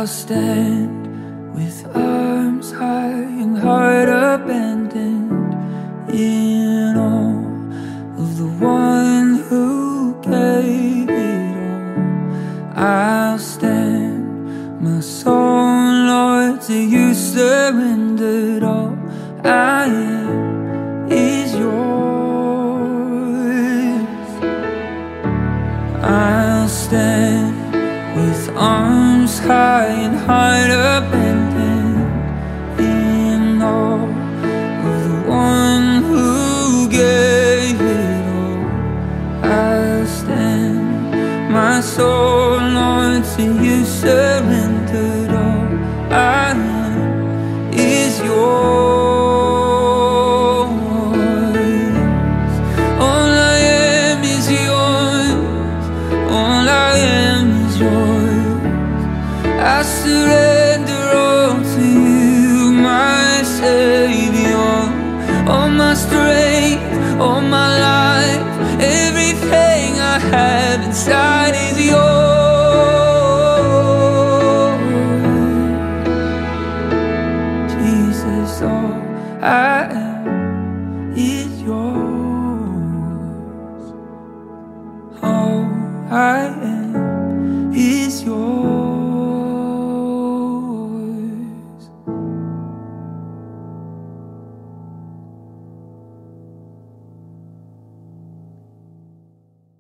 I'll stand with arms high and heart abandoned in awe of the one who gave it all. I'll stand, my soul, Lord, to you surrendered. All I am is yours. I'll stand with arms high and heart abandoned in awe of the one who gave it all. I'll stand, my soul, Lord, to you surrendered. All I am is yours. All I am is yours. All I am is yours. I surrender all to you, my Savior. All my strength, all my life, everything I have inside is yours. Jesus, all I am is yours. All I am